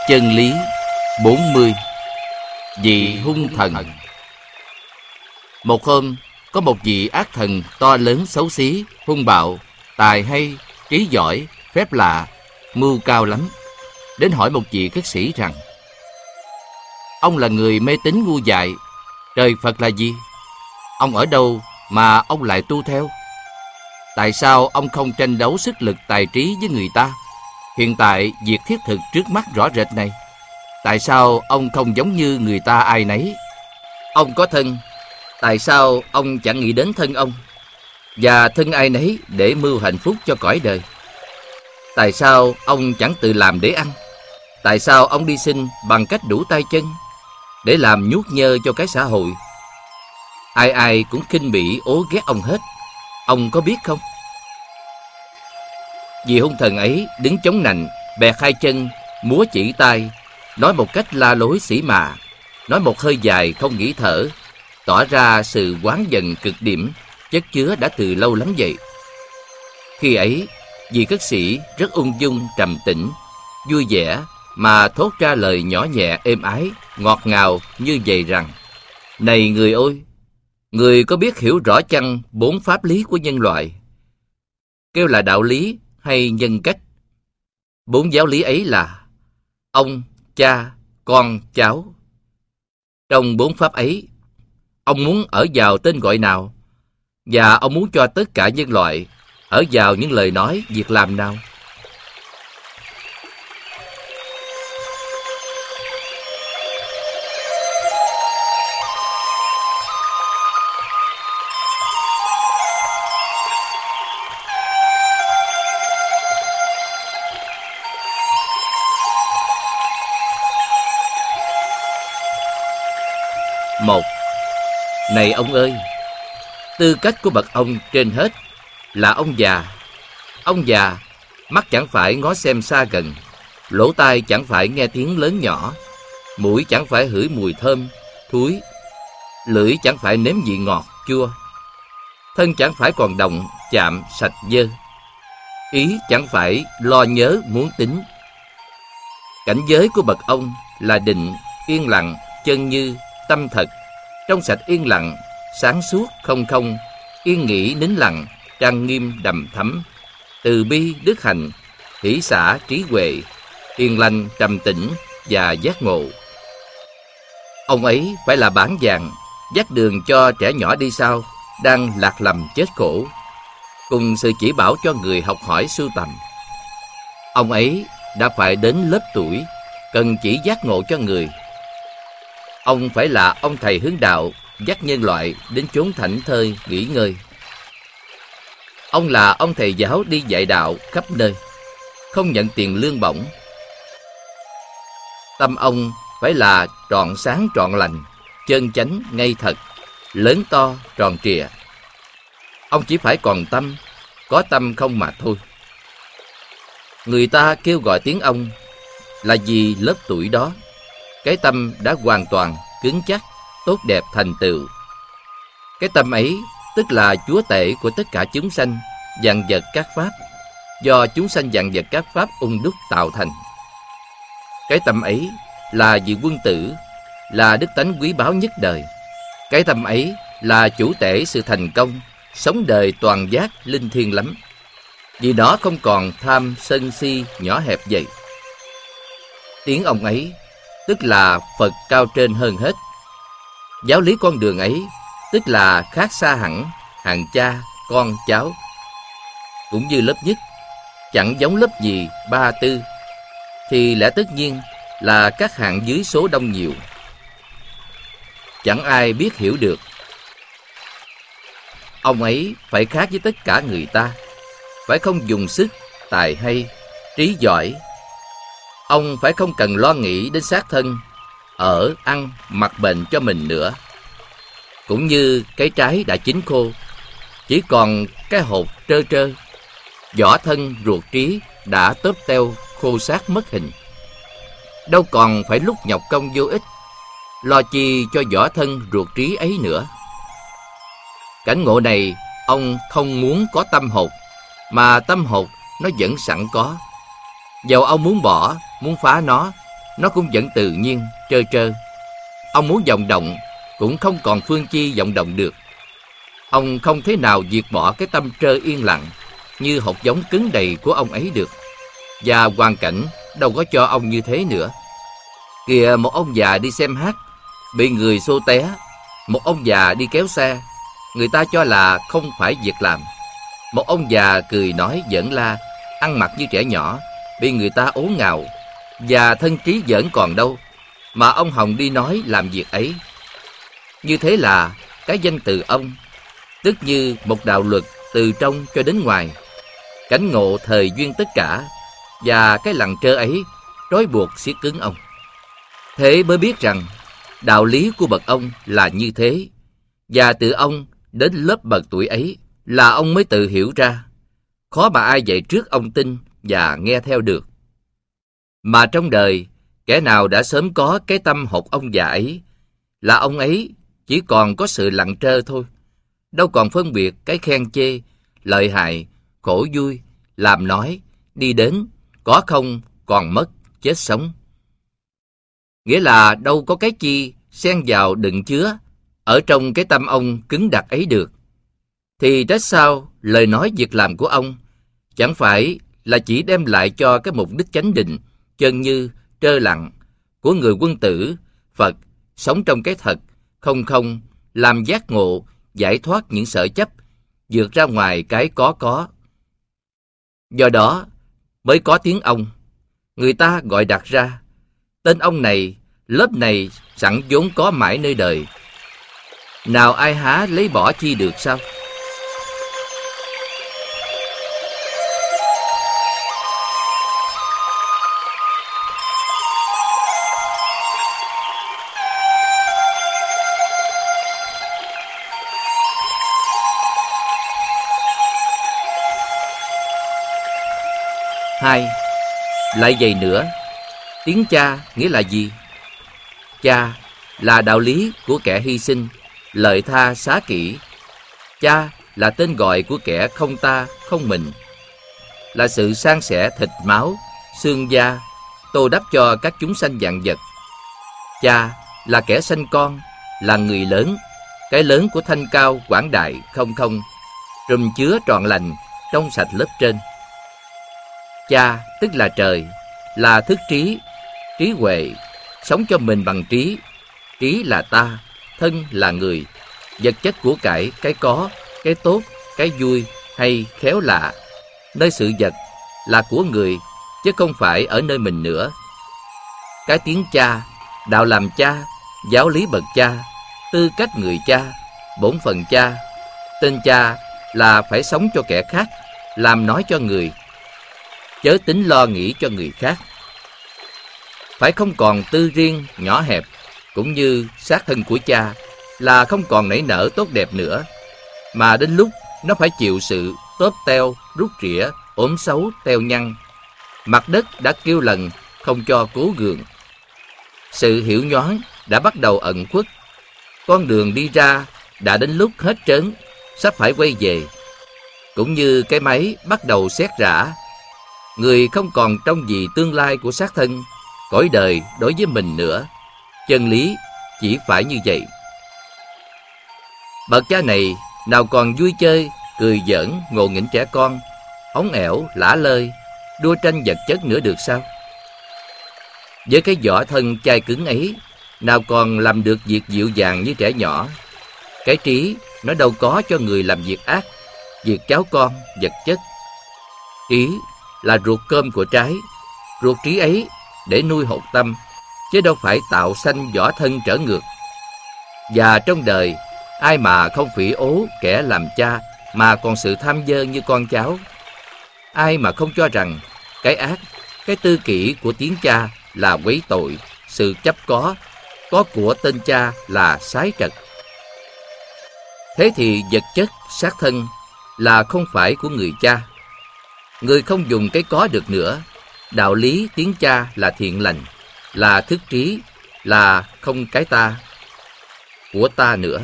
Chân lý 40. Vị hung thần. Một hôm, có một vị ác thần to lớn xấu xí, hung bạo, tài hay, trí giỏi, phép lạ, mưu cao lắm, đến hỏi một vị khất sĩ rằng: ông là người mê tín ngu dại, trời Phật là gì? Ông ở đâu mà ông lại tu theo? Tại sao ông không tranh đấu sức lực tài trí với người ta? Hiện tại việc thiết thực trước mắt rõ rệt này, tại sao ông không giống như người ta ai nấy? Ông có thân, tại sao ông chẳng nghĩ đến thân ông và thân ai nấy để mưu hạnh phúc cho cõi đời? Tại sao ông chẳng tự làm để ăn? Tại sao ông đi xin bằng cách đủ tay chân để làm nhuốc nhơ cho cái xã hội? Ai ai cũng khinh bỉ ố ghét ông hết, ông có biết không? Vì hung thần ấy đứng chống nạnh, bẹt hai chân, múa chỉ tay, nói một cách la lối sỉ mạ, nói một hơi dài không nghỉ thở, tỏ ra sự oán giận cực điểm, chất chứa đã từ lâu lắm vậy. Khi ấy, vị khất sĩ rất ung dung trầm tĩnh, vui vẻ mà thốt ra lời nhỏ nhẹ êm ái, ngọt ngào như vậy rằng: này người ơi, người có biết hiểu rõ chăng 4 pháp lý của nhân loại? Kêu là đạo lý hay nhân cách? 4 giáo lý ấy là ông, cha, con, cháu. Trong 4 pháp ấy, ông muốn ở vào tên gọi nào? Và ông muốn cho tất cả nhân loại ở vào những lời nói, việc làm nào? Một. Này ông ơi, tư cách của bậc ông trên hết là ông già. Ông già, mắt chẳng phải ngó xem xa gần, lỗ tai chẳng phải nghe tiếng lớn nhỏ, mũi chẳng phải hửi mùi thơm, thúi, lưỡi chẳng phải nếm vị ngọt, chua, thân chẳng phải còn động, chạm, sạch, dơ, ý chẳng phải lo nhớ muốn tính. Cảnh giới của bậc ông là định, yên lặng, chân như, tâm thật, trong sạch yên lặng, sáng suốt không không, yên nghỉ nín lặng, trang nghiêm đầm thắm, từ bi đức hạnh, hỷ xả trí huệ, hiền lành trầm tĩnh và giác ngộ. Ông ấy phải là bản vàng, dắt đường cho trẻ nhỏ đi sau đang lạc lầm chết khổ, cùng sự chỉ bảo cho người học hỏi sưu tầm. Ông ấy đã phải đến lớp tuổi, cần chỉ giác ngộ cho người. Ông phải là ông thầy hướng đạo, dắt nhân loại đến chốn thảnh thơi nghỉ ngơi. Ông là ông thầy giáo đi dạy đạo khắp nơi, không nhận tiền lương bổng. Tâm ông phải là trọn sáng trọn lành, chân chánh ngay thật, lớn to tròn trịa. Ông chỉ phải còn tâm, có tâm không mà thôi. Người ta kêu gọi tiếng ông là vì lớp tuổi đó, cái tâm đã hoàn toàn cứng chắc, tốt đẹp thành tựu. Cái tâm ấy tức là chúa tể của tất cả chúng sanh, vạn vật các pháp, do chúng sanh vạn vật các pháp ung đúc tạo thành. Cái tâm ấy là vị quân tử, là đức tánh quý báu nhất đời. Cái tâm ấy là chủ tể sự thành công, sống đời toàn giác linh thiêng lắm, vì nó không còn tham sân si nhỏ hẹp vậy. Tiếng ông ấy tức là Phật cao trên hơn hết. Giáo lý con đường ấy tức là khác xa hẳn hàng cha, con, cháu. Cũng như lớp nhất chẳng giống lớp gì, ba, tư, thì lẽ tất nhiên là các hạng dưới số đông nhiều, chẳng ai biết hiểu được. Ông ấy phải khác với tất cả người ta, phải không dùng sức, tài hay, trí giỏi. Ông phải không cần lo nghĩ đến xác thân, ở, ăn, mặc bệnh cho mình nữa. Cũng như cái trái đã chín khô, chỉ còn cái hột trơ trơ, vỏ thân ruột trí đã tớp teo khô xác mất hình. Đâu còn phải lúc nhọc công vô ích, lo chi cho vỏ thân ruột trí ấy nữa. Cảnh ngộ này ông không muốn có tâm hột, mà tâm hột nó vẫn sẵn có. Dầu ông muốn bỏ, muốn phá nó, nó cũng vẫn tự nhiên, trơ trơ. Ông muốn vọng động cũng không còn phương chi vọng động được. Ông không thể nào diệt bỏ cái tâm trơ yên lặng như hột giống cứng đầy của ông ấy được. Và hoàn cảnh đâu có cho ông như thế nữa. Kìa, một ông già đi xem hát, bị người xô té. Một ông già đi kéo xe, người ta cho là không phải việc làm. Một ông già cười nói giỡn la, ăn mặc như trẻ nhỏ, bị người ta ố ngào. Và thân trí giỡn còn đâu, mà ông Hồng đi nói làm việc ấy. Như thế là cái danh từ ông, tức như một đạo luật từ trong cho đến ngoài, cảnh ngộ thời duyên tất cả, và cái lặng trơ ấy trói buộc siết cứng ông. Thế mới biết rằng đạo lý của bậc ông là như thế, và từ ông đến lớp bậc tuổi ấy là ông mới tự hiểu ra. Khó mà ai dạy trước ông tin và nghe theo được. Mà trong đời, kẻ nào đã sớm có cái tâm hột ông già ấy, là ông ấy chỉ còn có sự lặng trơ thôi, đâu còn phân biệt cái khen chê, lợi hại, khổ vui, làm nói, đi đến, có không, còn mất, chết sống. Nghĩa là đâu có cái chi xen vào đựng chứa ở trong cái tâm ông cứng đặc ấy được. Thì trách sao lời nói việc làm của ông chẳng phải là chỉ đem lại cho cái mục đích chánh định, chân như, trơ lặng của người quân tử, Phật, sống trong cái thật, không, làm giác ngộ, giải thoát những sở chấp, vượt ra ngoài cái có. Do đó mới có tiếng ông. Người ta gọi đặt ra, tên ông này, lớp này sẵn vốn có mãi nơi đời. Nào ai há lấy bỏ chi được sao? Hai, lại vậy nữa, tiếng cha nghĩa là gì? Cha là đạo lý của kẻ hy sinh, lợi tha xá kỹ. Cha là tên gọi của kẻ không ta, không mình, là sự san sẻ thịt máu, xương da, tô đắp cho các chúng sanh vạn vật. Cha là kẻ sanh con, là người lớn, cái lớn của thanh cao quảng đại, không, trùm chứa trọn lành, trong sạch lớp trên. Cha tức là trời, là thức trí, trí huệ, sống cho mình bằng trí. Trí là ta, thân là người, vật chất của cải, cái có, cái tốt, cái vui hay khéo lạ, nơi sự vật là của người, chứ không phải ở nơi mình nữa. Cái tiếng cha, đạo làm cha, giáo lý bậc cha, tư cách người cha, bổn phận cha. Tên cha là phải sống cho kẻ khác, làm nói cho người, chớ tính lo nghĩ cho người khác. Phải không còn tư riêng, nhỏ hẹp, cũng như xác thân của cha là không còn nảy nở tốt đẹp nữa, mà đến lúc nó phải chịu sự tóp teo, rút rỉa, ốm xấu, teo nhăn. Mặt đất đã kêu lần, không cho cố gượng. Sự hiểu nhoáng đã bắt đầu ẩn khuất. Con đường đi ra đã đến lúc hết trớn, sắp phải quay về. Cũng như cái máy bắt đầu xét rã, người không còn trông gì tương lai của xác thân, cõi đời đối với mình nữa. Chân lý chỉ phải như vậy. Bậc cha này nào còn vui chơi, cười giỡn, ngộ nghĩnh trẻ con, ống ẻo, lả lơi, đua tranh vật chất nữa được sao? Với cái vỏ thân chai cứng ấy, nào còn làm được việc dịu dàng như trẻ nhỏ. Cái trí nó đâu có cho người làm việc ác, việc cháu con, vật chất. Trí là ruột cơm của trái, ruột trí ấy để nuôi hột tâm, chứ đâu phải tạo sanh vỏ thân trở ngược. Và trong đời, ai mà không phỉ ố kẻ làm cha mà còn sự tham dơ như con cháu? Ai mà không cho rằng cái ác, cái tư kỷ của tiếng cha là quấy tội, sự chấp có của tên cha là sái trật? Thế thì vật chất, xác thân là không phải của người cha. Người không dùng cái có được nữa. Đạo lý tiếng cha là thiện lành, là thức trí, là không cái ta, của ta nữa.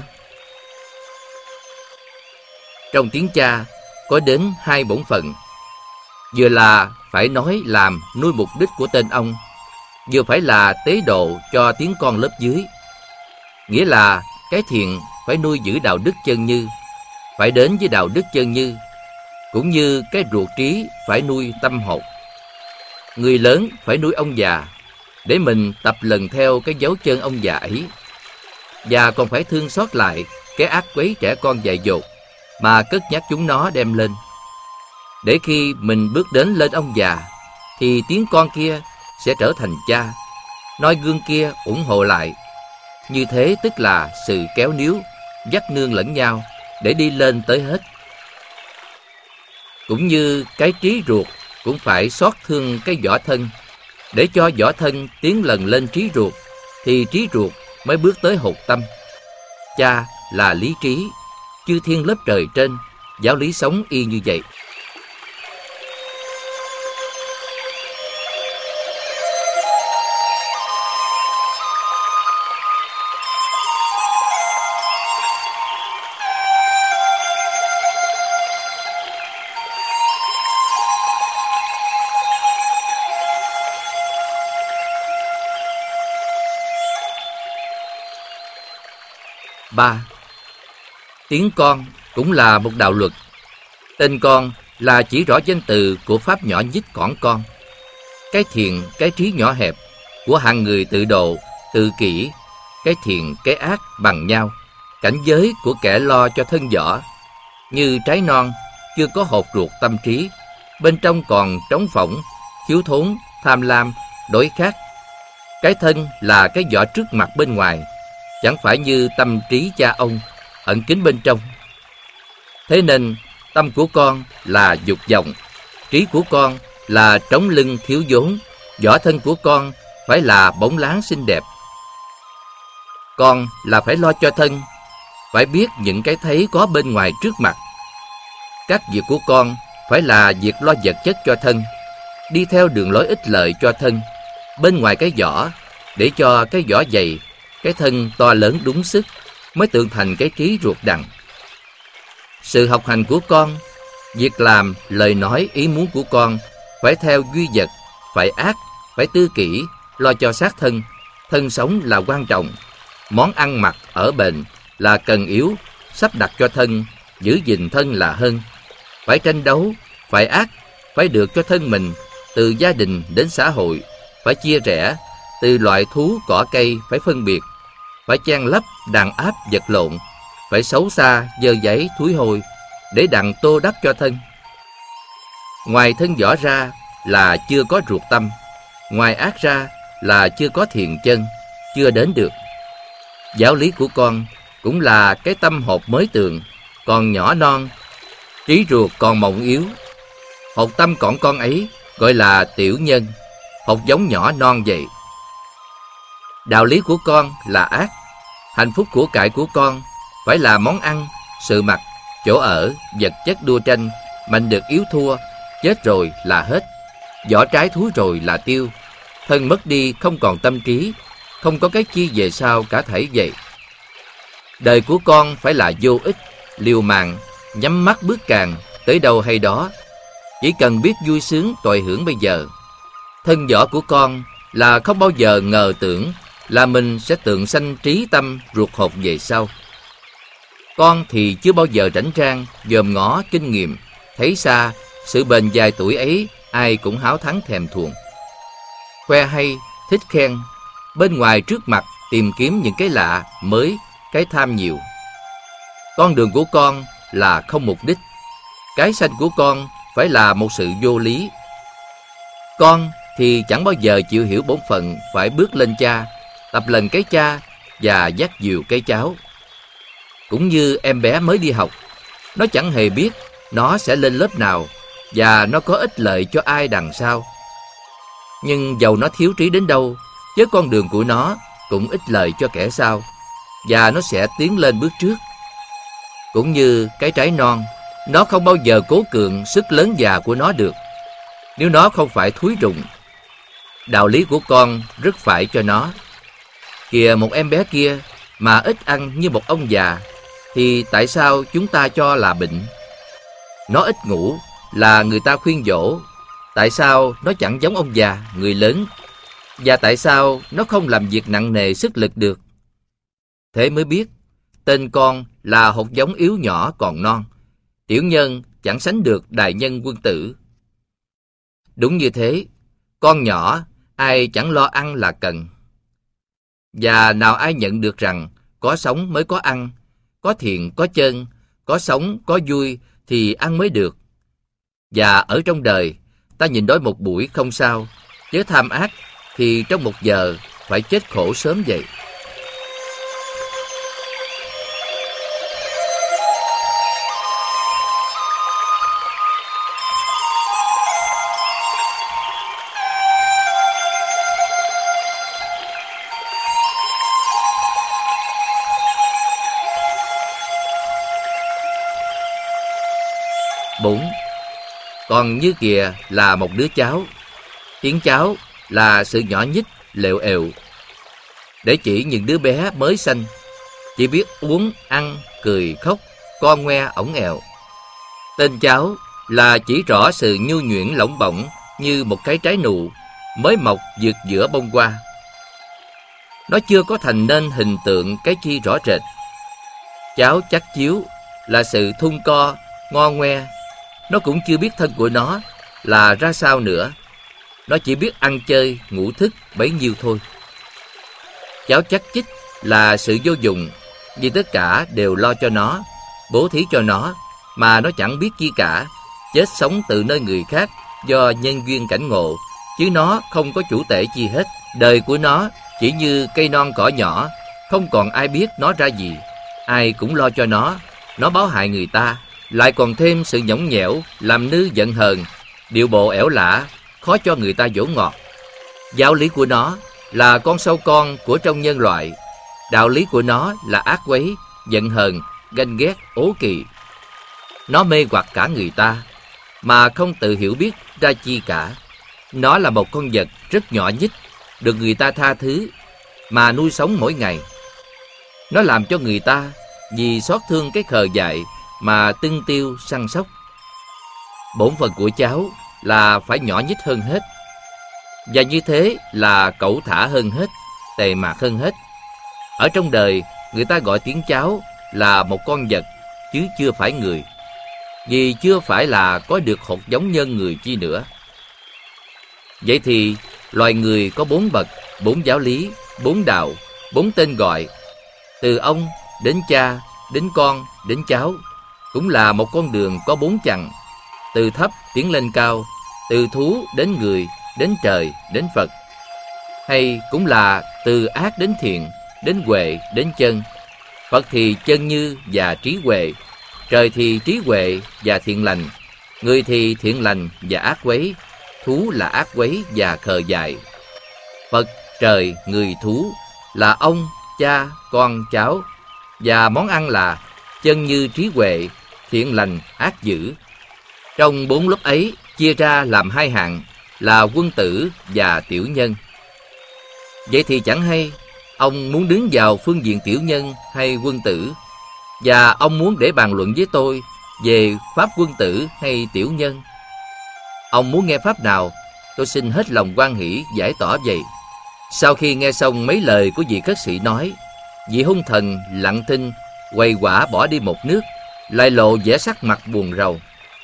Trong tiếng cha có đến hai bổn phận, vừa là phải nói làm nuôi mục đích của tên ông, vừa phải là tế độ cho tiếng con lớp dưới. Nghĩa là cái thiện phải nuôi giữ đạo đức chân như, phải đến với đạo đức chân như, cũng như cái ruột trí phải nuôi tâm hồn. Người lớn phải nuôi ông già, để mình tập lần theo cái dấu chân ông già ấy. Và còn phải thương xót lại cái ác quấy trẻ con dại dột, mà cất nhắc chúng nó đem lên. Để khi mình bước đến lên ông già, thì tiếng con kia sẽ trở thành cha, noi gương kia ủng hộ lại. Như thế tức là sự kéo níu, dắt nương lẫn nhau để đi lên tới hết. Cũng như cái trí ruột cũng phải xót thương cái vỏ thân, để cho vỏ thân tiến lần lên trí ruột, thì trí ruột mới bước tới hột tâm. Cha là lý trí, chư thiên lớp trời trên, giáo lý sống y như vậy. Ba, tiếng con cũng là một đạo luật. Tên con là chỉ rõ danh từ của pháp nhỏ nhất cỏn con. Cái thiện, cái trí nhỏ hẹp của hạng người tự độ, tự kỷ, cái thiện, cái ác bằng nhau. Cảnh giới của kẻ lo cho thân vỏ, như trái non chưa có hột ruột tâm trí, bên trong còn trống phỏng, thiếu thốn, tham lam, đói khát. Cái thân là cái vỏ trước mặt bên ngoài, chẳng phải như tâm trí cha ông ẩn kín bên trong. Thế nên tâm của con là dục vọng, trí của con là trống lưng thiếu vốn, vỏ thân của con phải là bóng láng xinh đẹp. Con là phải lo cho thân, phải biết những cái thấy có bên ngoài trước mặt. Các việc của con phải là việc lo vật chất cho thân, đi theo đường lối ích lợi cho thân, bên ngoài cái vỏ, để cho cái vỏ dày, cái thân to lớn đúng sức, mới tượng thành cái trí ruột đằng. Sự học hành của con, việc làm, lời nói, ý muốn của con phải theo duy vật, phải ác, phải tư kỷ, lo cho xác thân. Thân sống là quan trọng, món ăn mặc ở bền là cần yếu, sắp đặt cho thân, giữ gìn thân là hơn. Phải tranh đấu, phải ác, phải được cho thân mình, từ gia đình đến xã hội, phải chia rẽ, từ loại thú cỏ cây phải phân biệt, phải chan lấp, đàn áp, vật lộn, phải xấu xa, dơ giấy, thúi hôi, để đặng tô đắp cho thân. Ngoài thân vỏ ra là chưa có ruột tâm, ngoài ác ra là chưa có thiện chân, chưa đến được. Giáo lý của con cũng là cái tâm hột mới tường, còn nhỏ non, trí ruột còn mộng yếu. Hột tâm còn con ấy gọi là tiểu nhân, hột giống nhỏ non vậy. Đạo lý của con là ác, hạnh phúc của cải của con phải là món ăn, sự mặc, chỗ ở, vật chất đua tranh, mạnh được yếu thua, chết rồi là hết, vỏ trái thúi rồi là tiêu, thân mất đi không còn tâm trí, không có cái chi về sau cả thảy vậy. Đời của con phải là vô ích, liều mạng, nhắm mắt bước càng, tới đâu hay đó, chỉ cần biết vui sướng tồi hưởng bây giờ. Thân vỏ của con là không bao giờ ngờ tưởng là mình sẽ tượng sanh trí tâm ruột hột về sau. Con thì chưa bao giờ rảnh rang, dòm ngó, kinh nghiệm, thấy xa, sự bền dài tuổi ấy ai cũng háo thắng thèm thuồng. Khoe hay, thích khen, bên ngoài trước mặt tìm kiếm những cái lạ, mới, cái tham nhiều. Con đường của con là không mục đích, cái sanh của con phải là một sự vô lý. Con thì chẳng bao giờ chịu hiểu bổn phận phải bước lên cha, tập lần cái cha và dắt dìu cái cháu. Cũng như em bé mới đi học, nó chẳng hề biết nó sẽ lên lớp nào và nó có ích lợi cho ai đằng sau. Nhưng dầu nó thiếu trí đến đâu, với con đường của nó cũng ích lợi cho kẻ sau, và nó sẽ tiến lên bước trước. Cũng như cái trái non, nó không bao giờ cố cưỡng sức lớn già của nó được, nếu nó không phải thúi rụng. Đạo lý của con rất phải cho nó. Kìa một em bé kia mà ít ăn như một ông già, thì tại sao chúng ta cho là bệnh? Nó ít ngủ là người ta khuyên dỗ, tại sao nó chẳng giống ông già, người lớn? Và tại sao nó không làm việc nặng nề sức lực được? Thế mới biết, tên con là hột giống yếu nhỏ còn non. Tiểu nhân chẳng sánh được đại nhân quân tử. Đúng như thế, con nhỏ ai chẳng lo ăn là cần. Và nào ai nhận được rằng có sống mới có ăn, có thiện có chân, có sống có vui thì ăn mới được. Và ở trong đời, ta nhìn đói một buổi không sao, chớ tham ác thì trong 1 giờ phải chết khổ sớm vậy. Bốn, còn như kìa là một đứa cháu. Tiếng cháu là sự nhỏ nhít, lệu ệu. Để chỉ những đứa bé mới sanh, chỉ biết uống, ăn, cười, khóc, con ngoe, ổng ẹo. Tên cháu là chỉ rõ sự nhu nhuyễn lỏng bỏng như một cái trái nụ mới mọc vượt giữa bông hoa. Nó chưa có thành nên hình tượng cái chi rõ rệt. Cháu chắc chiếu là sự thun co, ngo ngoe. Nó cũng chưa biết thân của nó là ra sao nữa. Nó chỉ biết ăn chơi, ngủ thức bấy nhiêu thôi. Cháu chắc chích là sự vô dụng, vì tất cả đều lo cho nó, bố thí cho nó, mà nó chẳng biết chi cả. Chết sống từ nơi người khác do nhân duyên cảnh ngộ, chứ nó không có chủ tể chi hết. Đời của nó chỉ như cây non cỏ nhỏ, không còn ai biết nó ra gì. Ai cũng lo cho nó báo hại người ta, lại còn thêm sự nhõng nhẽo, làm nư giận hờn, điệu bộ ẻo lả, khó cho người ta dỗ ngọt. Giáo lý của nó là con sâu con của trong nhân loại. Đạo lý của nó là ác quấy, giận hờn, ganh ghét, ố kỵ. Nó mê hoặc cả người ta, mà không tự hiểu biết ra chi cả. Nó là một con vật rất nhỏ nhít, được người ta tha thứ, mà nuôi sống mỗi ngày. Nó làm cho người ta vì xót thương cái khờ dại mà tưng tiêu săn sóc. Bổn phận của cháu là phải nhỏ nhít hơn hết, và như thế là cẩu thả hơn hết, tề mạc hơn hết. Ở trong đời, người ta gọi tiếng cháu là một con vật, chứ chưa phải người, vì chưa phải là có được hột giống nhân người chi nữa. Vậy thì loài người có 4 bậc, 4 giáo lý, 4 đạo, 4 tên gọi. Từ ông đến cha, đến con, đến cháu, cũng là một con đường có 4 chặng. Từ thấp tiến lên cao, từ thú đến người, đến trời, đến Phật. Hay cũng là từ ác đến thiện, đến huệ, đến chân. Phật thì chân như và trí huệ, trời thì trí huệ và thiện lành, người thì thiện lành và ác quấy, thú là ác quấy và khờ dại. Phật, trời, người, thú là ông, cha, con, cháu, và món ăn là chân như trí huệ, thiện lành, ác dữ. Trong 4 lớp ấy chia ra làm 2 hạng là quân tử và tiểu nhân. Vậy thì chẳng hay ông muốn đứng vào phương diện tiểu nhân hay quân tử, và ông muốn để bàn luận với tôi về pháp quân tử hay tiểu nhân. Ông muốn nghe pháp nào, tôi xin hết lòng hoan hỷ giải tỏ vậy. Sau khi nghe xong mấy lời của vị khất sĩ nói, vị hung thần lặng thinh, quầy quả bỏ đi một nước, lại lộ vẻ sắc mặt buồn rầu.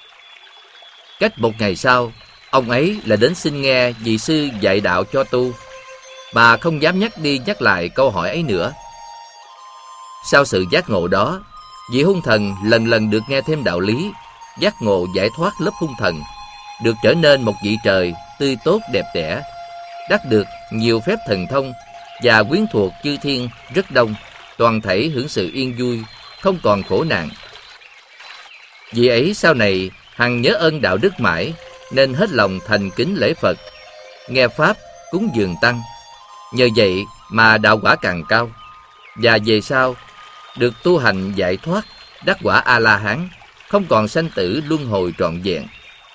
Cách 1 ngày sau, ông ấy lại đến xin nghe vị sư dạy đạo cho tu. Bà không dám nhắc đi nhắc lại câu hỏi ấy nữa. Sau sự giác ngộ đó, vị hung thần lần lần được nghe thêm đạo lý, giác ngộ giải thoát lớp hung thần, được trở nên một vị trời tươi tốt đẹp đẽ, đắc được nhiều phép thần thông, và quyến thuộc chư thiên rất đông, toàn thảy hưởng sự yên vui, không còn khổ nạn. Vị ấy sau này hằng nhớ ơn đạo đức mãi, nên hết lòng thành kính lễ Phật, nghe pháp, cúng dường tăng. Nhờ vậy mà đạo quả càng cao, và về sau được tu hành giải thoát, đắc quả A-la-hán, không còn sanh tử luân hồi trọn vẹn.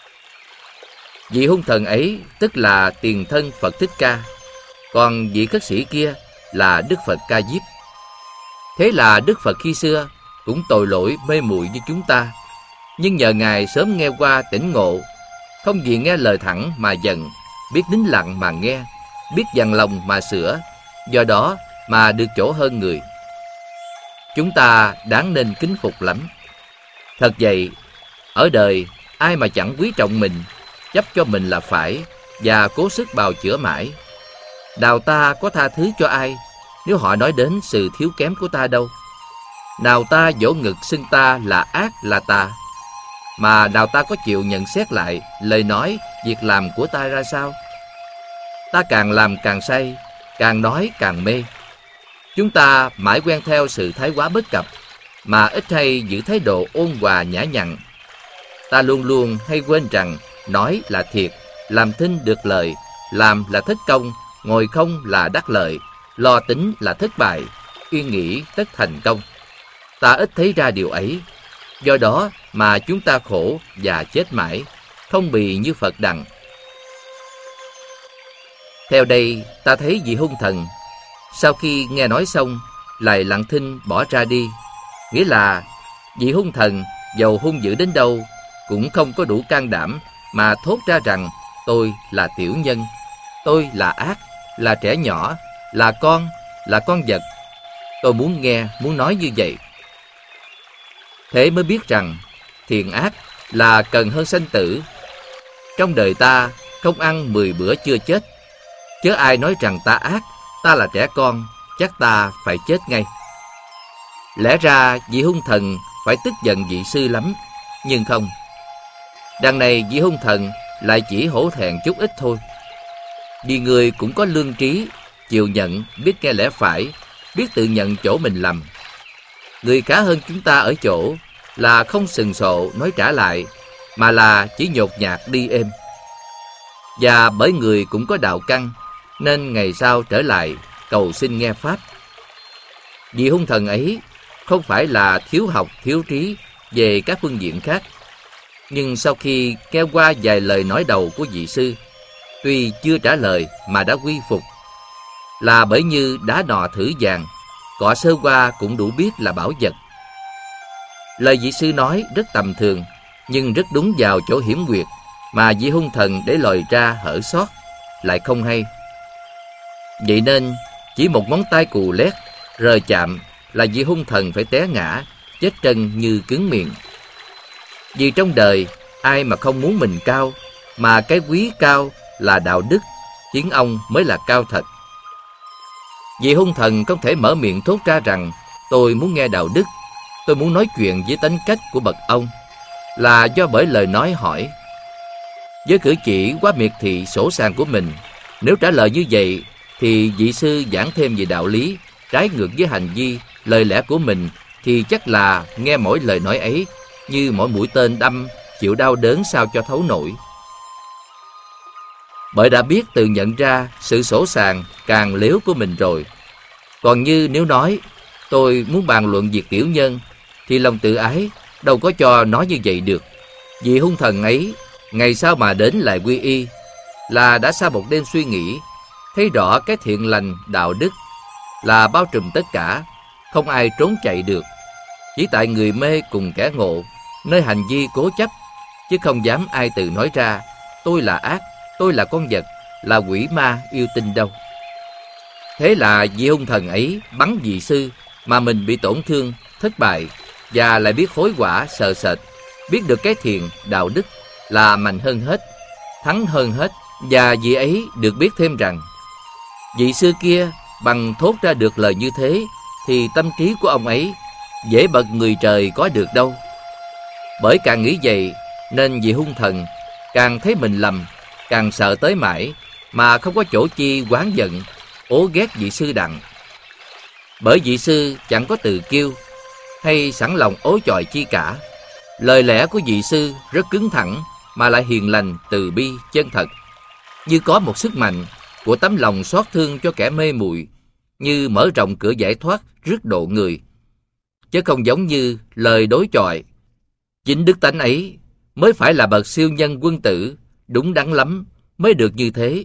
Vị hung thần ấy tức là tiền thân Phật Thích Ca, còn vị khất sĩ kia là Đức Phật Ca Diếp. Thế là Đức Phật khi xưa cũng tội lỗi mê muội như chúng ta, nhưng nhờ Ngài sớm nghe qua tỉnh ngộ, không vì nghe lời thẳng mà giận, biết nín lặng mà nghe, biết dằn lòng mà sửa, do đó mà được chỗ hơn người. Chúng ta đáng nên kính phục lắm. Thật vậy, ở đời ai mà chẳng quý trọng mình, chấp cho mình là phải và cố sức bào chữa mãi. Nào ta có tha thứ cho ai nếu họ nói đến sự thiếu kém của ta đâu. Nào ta vỗ ngực xưng ta là ác là tà, mà nào ta có chịu nhận xét lại lời nói, việc làm của ta ra sao. Ta càng làm càng say, càng nói càng mê. Chúng ta mãi quen theo sự thái quá bất cập, mà ít hay giữ thái độ ôn hòa nhã nhặn. Ta luôn luôn hay quên rằng nói là thiệt, làm thinh được lời, làm là thất công, ngồi không là đắc lợi, lo tính là thất bại, yên nghỉ tất thành công. Ta ít thấy ra điều ấy, do đó mà chúng ta khổ và chết mãi, không bì như Phật đặng. Theo đây ta thấy vị hung thần sau khi nghe nói xong lại lặng thinh bỏ ra đi, nghĩa là vị hung thần dầu hung dữ đến đâu cũng không có đủ can đảm mà thốt ra rằng tôi là tiểu nhân, tôi là ác, là trẻ nhỏ, là con vật. Tôi muốn nghe, muốn nói như vậy. Thế mới biết rằng thiện ác là cần hơn sanh tử. Trong đời ta không ăn 10 bữa chưa chết, chớ ai nói rằng ta ác, ta là trẻ con, chắc ta phải chết ngay. Lẽ ra vị hung thần phải tức giận vị sư lắm, nhưng không. Đằng này vị hung thần lại chỉ hổ thẹn chút ít thôi. Vì người cũng có lương trí, chịu nhận, biết nghe lẽ phải, biết tự nhận chỗ mình lầm. Người khá hơn chúng ta ở chỗ là không sừng sộ nói trả lại, mà là chỉ nhột nhạt đi êm. Và bởi người cũng có đạo căn, nên ngày sau trở lại cầu xin nghe pháp. Vị hung thần ấy không phải là thiếu học thiếu trí về các phương diện khác, nhưng sau khi nghe qua vài lời nói đầu của vị sư, tuy chưa trả lời mà đã quy phục, là bởi như đá nò thử vàng, cọ sơ qua cũng đủ biết là bảo vật. Lời vị sư nói rất tầm thường, nhưng rất đúng vào chỗ hiểm nguyệt mà vị hung thần để lòi ra hở sót, lại không hay. Vậy nên chỉ một ngón tay cù lét rời chạm là vị hung thần phải té ngã, chết chân như cứng miệng. Vì trong đời ai mà không muốn mình cao, mà cái quý cao là đạo đức, tiếng ông mới là cao thật. Vị hung thần không thể mở miệng thốt ra rằng tôi muốn nghe đạo đức, tôi muốn nói chuyện với tánh cách của bậc ông, là do bởi lời nói hỏi. Với cử chỉ quá miệt thị sổ sàng của mình, nếu trả lời như vậy thì vị sư giảng thêm về đạo lý, trái ngược với hành vi, lời lẽ của mình, thì chắc là nghe mỗi lời nói ấy như mỗi mũi tên đâm, chịu đau đớn sao cho thấu nổi. Bởi đã biết tự nhận ra sự sổ sàng càng lếu của mình rồi. Còn như nếu nói tôi muốn bàn luận việc tiểu nhân, thì lòng tự ái đâu có cho nói như vậy được. Vì hung thần ấy ngày sau mà đến lại quy y, là đã sau một đêm suy nghĩ, thấy rõ cái thiện lành đạo đức là bao trùm tất cả, không ai trốn chạy được. Chỉ tại người mê cùng kẻ ngộ, nơi hành vi cố chấp, chứ không dám ai tự nói ra tôi là ác, tôi là con vật, là quỷ ma yêu tinh đâu. Thế là vị hung thần ấy bắn vị sư mà mình bị tổn thương, thất bại, và lại biết hối quả sợ sệt, biết được cái thiện đạo đức là mạnh hơn hết, thắng hơn hết. Và vị ấy được biết thêm rằng vị sư kia bằng thốt ra được lời như thế, thì tâm trí của ông ấy dễ bậc người trời có được đâu. Bởi càng nghĩ vậy nên vị hung thần càng thấy mình lầm, càng sợ tới mãi, mà không có chỗ chi oán giận, ố ghét vị sư đặng. Bởi vị sư chẳng có từ kiêu hay sẵn lòng ố chọi chi cả. Lời lẽ của vị sư rất cứng thẳng, mà lại hiền lành, từ bi, chân thật, như có một sức mạnh của tấm lòng xót thương cho kẻ mê muội, như mở rộng cửa giải thoát rước độ người, chứ không giống như lời đối chọi. Chính đức tánh ấy mới phải là bậc siêu nhân quân tử, đúng đắn lắm mới được như thế.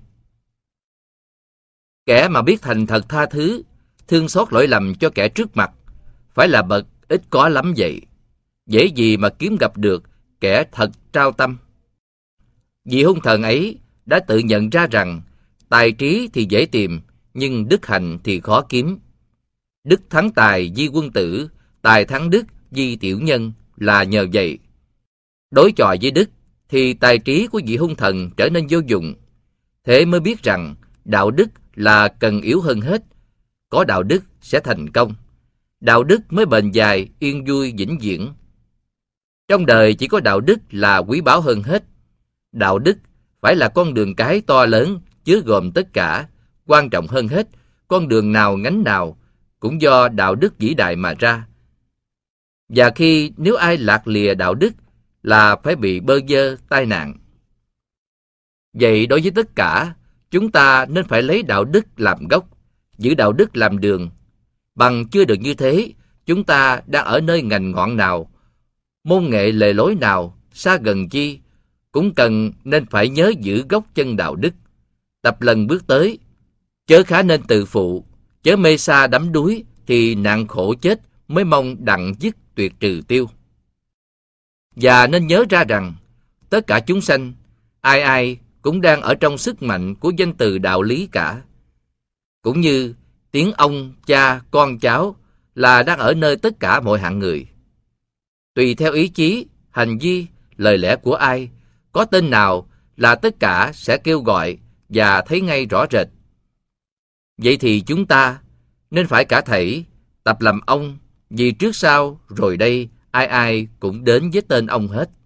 Kẻ mà biết thành thật tha thứ, thương xót lỗi lầm cho kẻ trước mặt, phải là bậc ít có lắm vậy. Dễ gì mà kiếm gặp được kẻ thật trao tâm. Vị hung thần ấy đã tự nhận ra rằng Tài trí thì dễ tìm, nhưng đức hạnh thì khó kiếm. Đức thắng tài di quân tử, tài thắng đức di tiểu nhân là nhờ vậy. Đối chọi với đức thì tài trí của vị hung thần trở nên vô dụng. Thế mới biết rằng đạo đức là cần yếu hơn hết. Có đạo đức sẽ thành công. Đạo đức mới bền dài, yên vui, vĩnh viễn. Trong đời chỉ có đạo đức là quý báu hơn hết. Đạo đức phải là con đường cái to lớn, chứa gồm tất cả. Quan trọng hơn hết, con đường nào nhánh nào cũng do đạo đức vĩ đại mà ra. Và nếu ai lạc lìa đạo đức là phải bị bơ vơ, tai nạn. Vậy đối với tất cả, chúng ta nên phải lấy đạo đức làm gốc, giữ đạo đức làm đường. Bằng chưa được như thế, chúng ta đang ở nơi ngành ngọn nào, môn nghệ lề lối nào, xa gần chi, cũng cần nên phải nhớ giữ gốc chân đạo đức. Tập lần bước tới, chớ khá nên tự phụ, chớ mê sa đắm đuối, thì nạn khổ chết mới mong đặng dứt tuyệt trừ tiêu. Và nên nhớ ra rằng, tất cả chúng sanh, ai ai cũng đang ở trong sức mạnh của danh từ đạo lý cả. Cũng như tiếng ông, cha, con cháu là đang ở nơi tất cả mọi hạng người. Tùy theo ý chí, hành vi, lời lẽ của ai, có tên nào là tất cả sẽ kêu gọi và thấy ngay rõ rệt. Vậy thì chúng ta nên phải cả thảy tập làm ông, vì trước sau rồi đây ai ai cũng đến với tên ông hết.